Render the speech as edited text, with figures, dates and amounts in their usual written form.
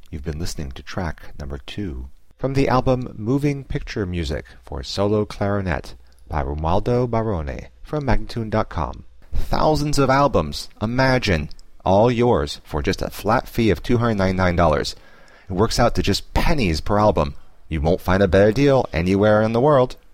You've been listening to track number 2 from the album Moving Picture Music for Solo Clarinet by Romualdo Barone from Magnatune.com. Thousands of albums, imagine, all yours for just a flat fee of $299. It works out to just pennies per album. You won't find a better deal anywhere in the world.